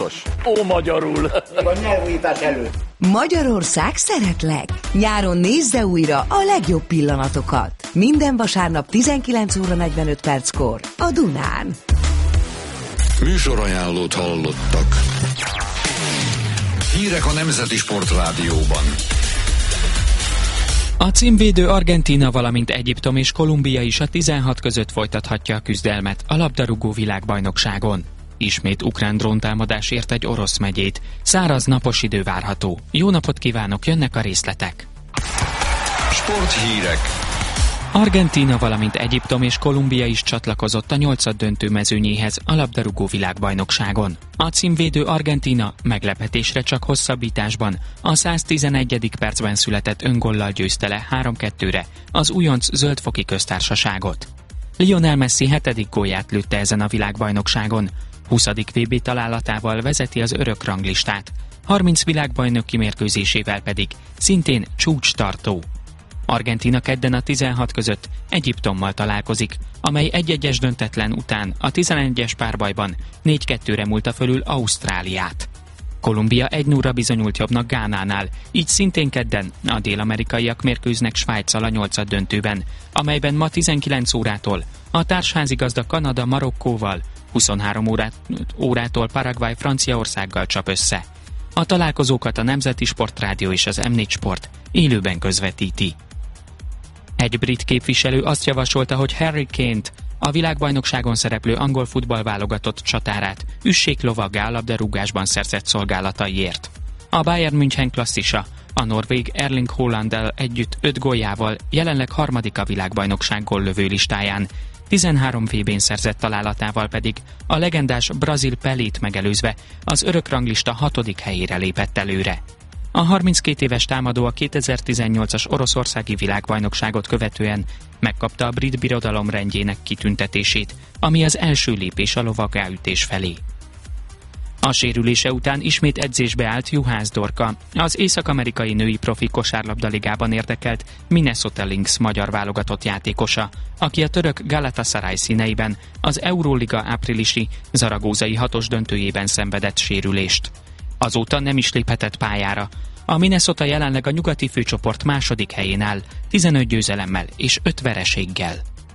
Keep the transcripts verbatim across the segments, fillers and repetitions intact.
János. Ó, magyarul. A nyelvújítás előtt. Magyarország szeretlek. Nyáron nézze újra a legjobb pillanatokat. Minden vasárnap tizenkilenc óra negyvenöt perckor a Dunán. Műsorajánlót hallottak. Hírek a Nemzeti Sportrádióban. A címvédő Argentína, valamint Egyiptom és Kolumbia is a tizenhat között folytathatja a küzdelmet a labdarúgó világbajnokságon. Ismét ukrán dróntámadás ért egy orosz megyét. Száraz, napos idő várható. Jó napot kívánok, jönnek a részletek. Sporthírek. Argentína, valamint Egyiptom és Kolumbia is csatlakozott a nyolcaddöntő mezőnyéhez a labdarúgó világbajnokságon. A címvédő Argentína meglepetésre csak hosszabbításban a száztizenegyedik percben született öngollal győzte le három kettőre az újonc zöldfoki köztársaságot. Lionel Messi hetedik gólját lőtte ezen a világbajnokságon, huszadik vé bé találatával vezeti az örök ranglistát, harminc világbajnoki mérkőzésével pedig szintén csúcstartó. Argentína kedden a tizenhat között Egyiptommal találkozik, amely egy-egyes döntetlen után a tizenegyes párbajban négy kettőre múlta fölül Ausztráliát. Kolumbia egy nullra bizonyult jobbnak Gánánál, így szintén kedden a dél-amerikaiak mérkőznek Svájccal a nyolcaddöntőben, amelyben ma tizenkilenc órától a társházigazda Kanada Marokkóval, huszonhárom órát, órától Paraguay Franciaországgal csap össze. A találkozókat a Nemzeti Sportrádió és az em négy Sport élőben közvetíti. Egy brit képviselő azt javasolta, hogy Harry Kane-t, a világbajnokságon szereplő angol futballválogatott csatárát üssék lovaggá a labdarúgásban szerzett szolgálataiért. A Bayern München klasszisa, a norvég Erling Haalanddal együtt öt góljával jelenleg harmadik a világbajnokság góllövő listáján, tizenhárom vé bén szerzett találatával pedig a legendás brazil Pelét megelőzve az örök ranglista hatodik helyére lépett előre. A harminckét éves támadó a kétezer-tizennyolcas oroszországi világbajnokságot követően megkapta a brit birodalom rendjének kitüntetését, ami az első lépés a lovagráütés felé. A sérülése után ismét edzésbe állt Juhász Dorka, az észak-amerikai női profi kosárlabdaligában érdekelt Minnesota Lynx magyar válogatott játékosa, aki a török Galatasaray színeiben az Euróliga áprilisi zaragózai hatos döntőjében szenvedett sérülést. Azóta nem is léphetett pályára. A Minnesota jelenleg a nyugati főcsoport második helyén áll, tizenöt győzelemmel és öt vereséggel.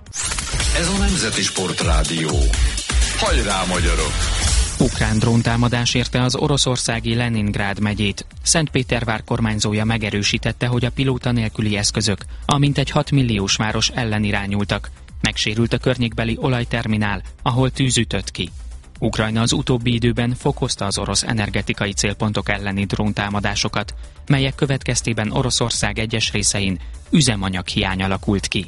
Ez a Nemzeti Sportrádió. Hajrá, magyarok! Ukrán dróntámadás érte az oroszországi Leningrád megyét. Szentpétervár kormányzója megerősítette, hogy a pilóta nélküli eszközök a mintegy hat milliós város ellen irányultak. Megsérült a környékbeli olajterminál, ahol tűz ütött ki. Ukrajna az utóbbi időben fokozta az orosz energetikai célpontok elleni dróntámadásokat, melyek következtében Oroszország egyes részein üzemanyaghiány alakult ki.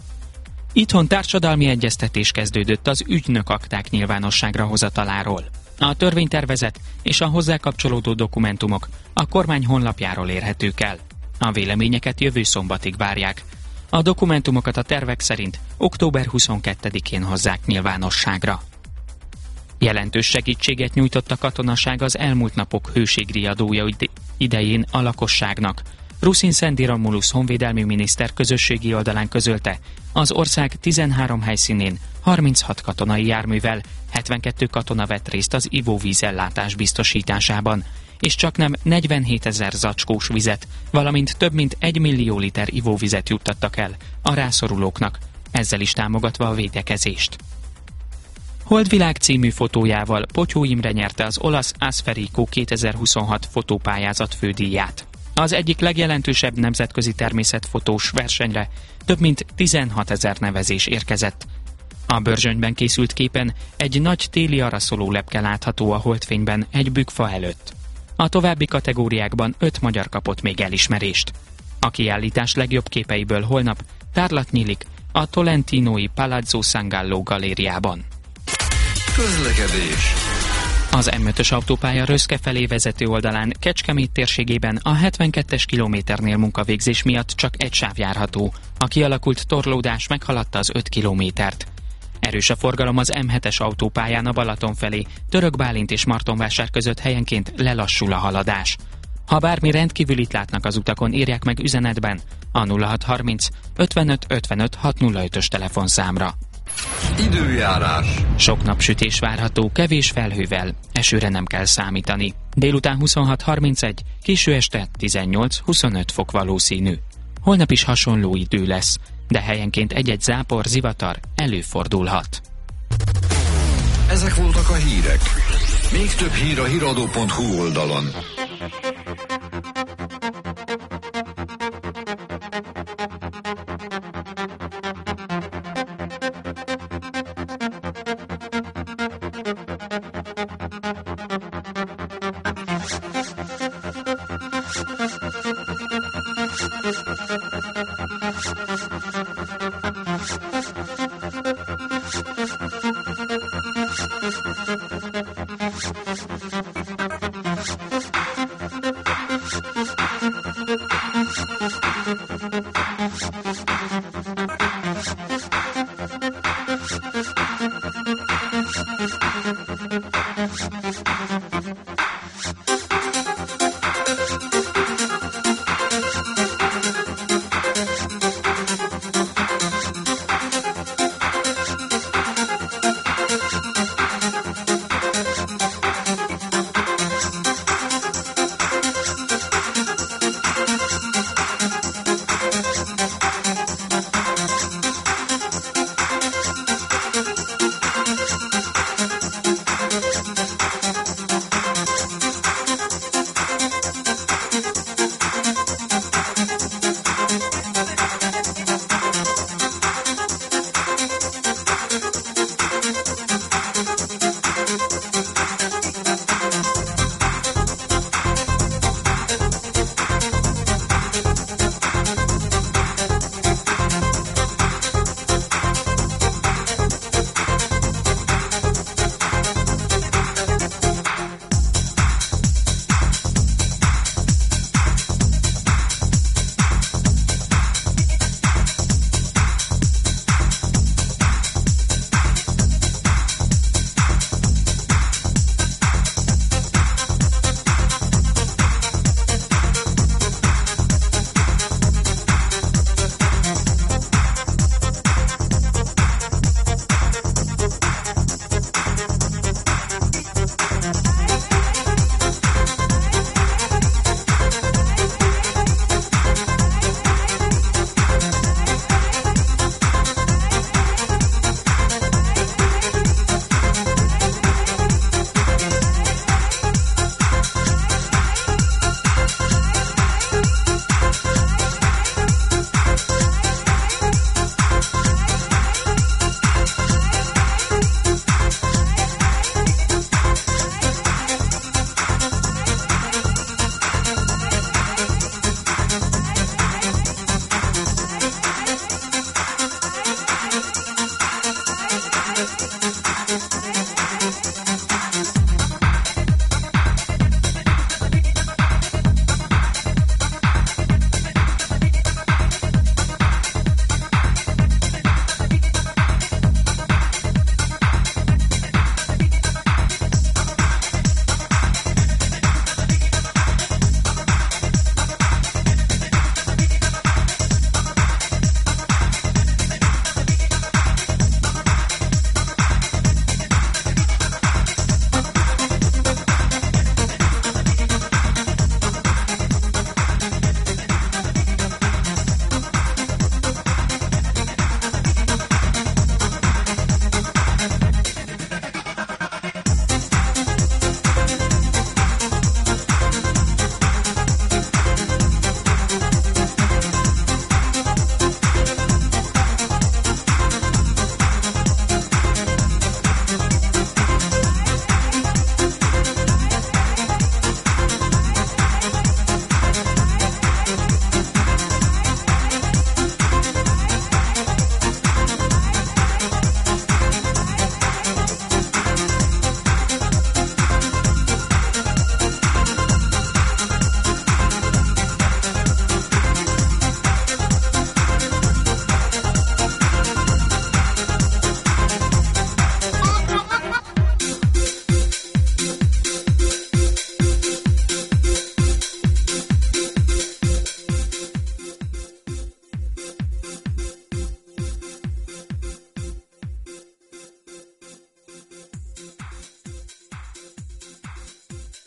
Itthon társadalmi egyeztetés kezdődött az ügynök akták nyilvánosságra hozataláról. A törvénytervezet és a hozzá kapcsolódó dokumentumok a kormány honlapjáról érhetők el. A véleményeket jövő szombatig várják. A dokumentumokat a tervek szerint október huszonkettedikén hozzák nyilvánosságra. Jelentős segítséget nyújtott a katonaság az elmúlt napok hőségriadója idején a lakosságnak. Ruszin Szendiromulusz honvédelmi miniszter közösségi oldalán közölte, az ország tizenhárom helyszínén harminchat katonai járművel, hetvenkettő katona vett részt az ivóvízellátás biztosításában, és csaknem negyvenhétezer zacskós vizet, valamint több mint egy millió liter ivóvizet juttattak el a rászorulóknak, ezzel is támogatva a védekezést. Holdvilág című fotójával Potyó Imre nyerte az olasz Asferico kétezer-huszonhat fotópályázat fődíját. Az egyik legjelentősebb nemzetközi természetfotós versenyre több mint tizenhatezer nevezés érkezett. A Börzsönyben készült képen egy nagy téli araszoló lepke látható a holdfényben egy bükkfa előtt. A további kategóriákban öt magyar kapott még elismerést. A kiállítás legjobb képeiből holnap tárlat nyílik a Tolentinoi Palazzo San Gallo galériában. Közlekedés. Az em ötös autópálya Röszke felé vezető oldalán Kecskemét térségében a hetvenkettes kilométernél munkavégzés miatt csak egy sáv járható. A kialakult torlódás meghaladta az öt kilométert. Erős a forgalom az em hetes autópályán a Balaton felé, Török Bálint és Martonvásár között helyenként lelassul a haladás. Ha bármi rendkívülit látnak az utakon, írják meg üzenetben a nulla hat harminc ötvenöt ötvenöt hatszázötös telefonszámra. Időjárás. Sok napsütés várható, kevés felhővel, esőre nem kell számítani. Délután huszonhat harmincegy, késő este tizennyolc-huszonöt fok valószínű. Holnap is hasonló idő lesz, de helyenként egy-egy zápor, zivatar előfordulhat. Ezek voltak a hírek. Még több hír a híradó pont hu oldalon.